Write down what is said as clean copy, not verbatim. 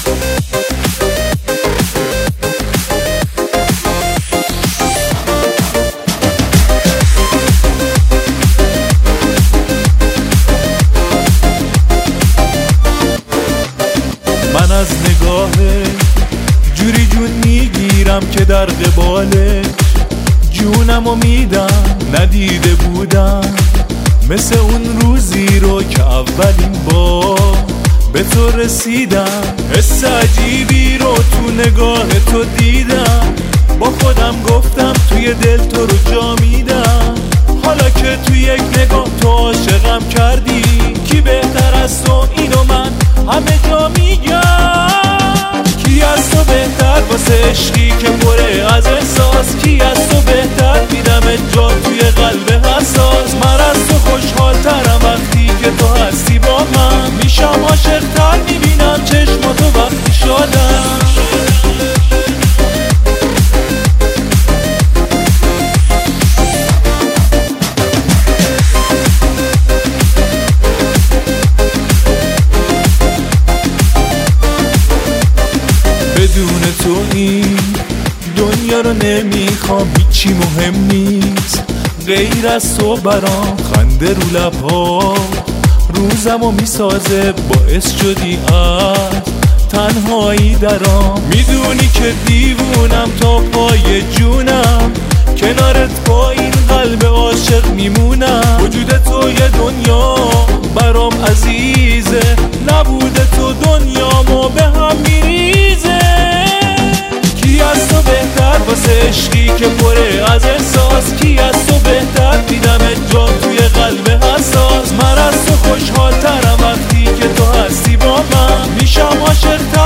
من از نگاهه جوری جون میگیرم که در قبالش جونمو میدم. ندیده بودم مثل اون روزی رو که اولین بار به تو رسیدم. حس عجیبی رو تو نگاه تو دیدم، با خودم گفتم توی دل تو رو جا میدم. حالا که تو یک نگاه تو عاشقم کردی، کی بهتر از تو اینو من همه جا میگم. کی از تو بهتر واسه عشقی که پره از احساس، کی از تو بهتر میدم جا توی قلب حساس. من از تو خوشحال ترم وقتی که تو هستی با من، میشم عاشق تر میبینم چشماتو وقتی شادم. بدون تو این دنیا رو نمیخوام، هیچی مهم نیست غیر از تو برام. خنده رو لبها روزمو میسازه، باعث شدی از تنهایی درام. میدونی که دیوونم تا پای جونم، کنارت با این قلب عاشق میمونم. وجود تو یه دنیا برام عزیزه، نبوده تو دنیامو به هم میریزه. کی از تو بهتر واسه عشقی که پره از احساس، کی از تو بهتر دیدم جا توی قلب حساس. من از تو خوشحال ترم وقتی که تو هستی با من، میشم عاشق